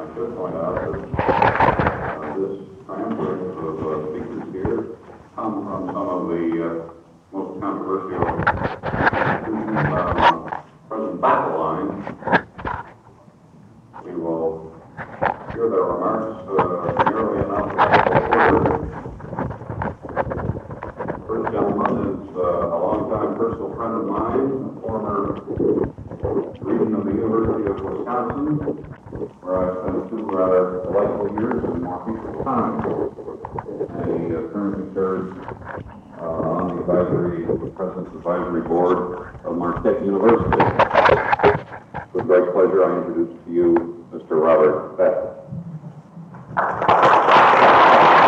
should point out that this transcript of speakers here come from some of the most controversial institutions on present battle line. We will hear their remarks nearly in alphabetical order. First gentleman is a longtime personal friend of mine, a former regent of the University of Wisconsin, where I spent 2 rather delightful years in more peaceful times. And he currently serves on the President's Advisory Board of Marquette University. With great pleasure, I introduce to you Mr. Robert Beck.